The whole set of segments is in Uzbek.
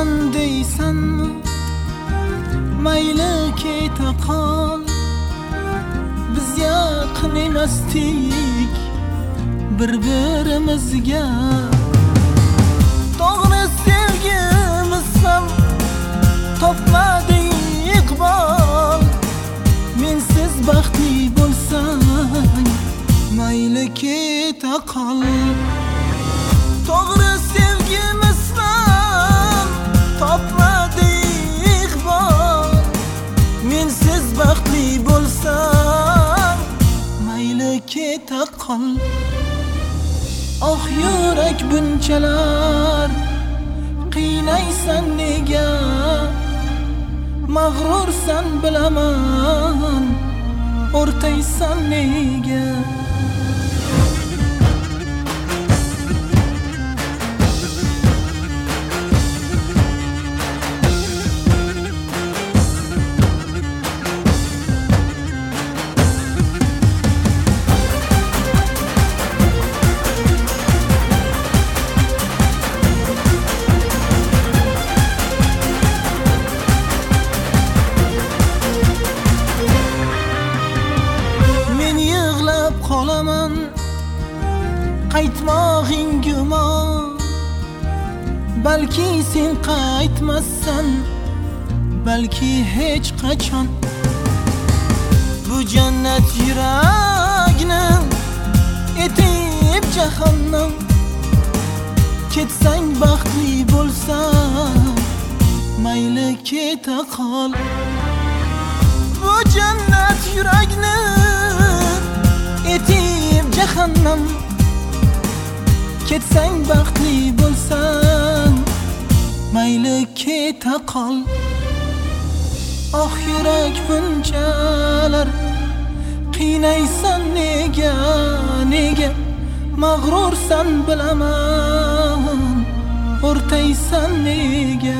Qolaman deysanmi? Mayli keta qol. Biz yaqin emasdik bir-birimizga. To'g'ri sevgimiz ham topmadi iqbol. Mensiz baxtli bo'lsang mayli keta qol. To'g'ri sevgimiz ham topmadi iqbol. Mensiz baxtli bo'lsang mayli keta qol. Oh yurak bunchalar qiynaysan nega? Mag'rursan bilaman, o'rtaysan nega? Qolaman qaytmog'ing gumon. Balki sen qaytmassan, balki hech qachon. Bu jannat yurakni etib jahannam. Ketsang baxtli bo'lsang mayli keta qol. Bu jannat yurakni etib jahannam. Ketsang baxtli bo'lsang mayli keta qol. Oh yurak bunchalar qiynaysan nega? Nega mag'rursan bilaman, o'rtaysan nega?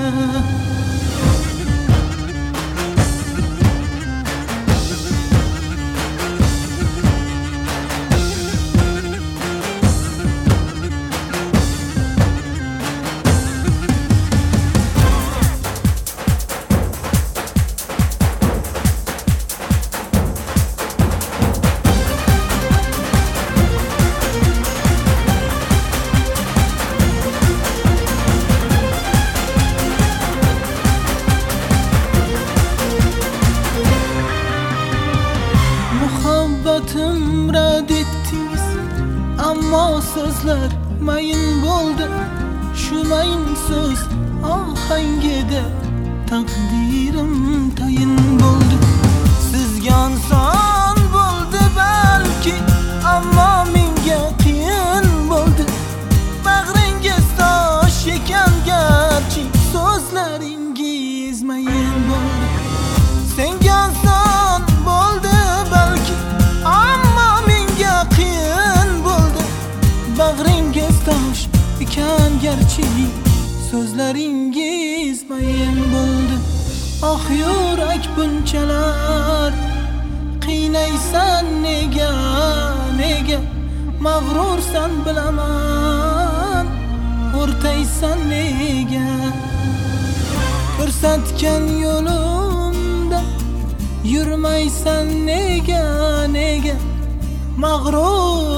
Muhabbatim rad etdingiz, ammo so'zlar mayin bo'ldi. Shu mayin so'z ohangida taqdirim tayin bo'ldi. Sizga oson bo'ldi balki, ammo menga qiyin bo'ldi. Bag'ringiz tosh ekan garchi, so'zlaringiz mayin bo'ldi. Senga oson bo'ldi balki, ammo menga qiyin bo'ldi. Bag'ringiz tosh ekan garchi, so'zlaringiz mayin bo'ldi. Oh yurak bunchalar qiynaysan nega? Nega mag'rursan bilaman, o'rtaysan nega? Ko'rsatgan yo'limda yurmaysan nega? Nega mag'rur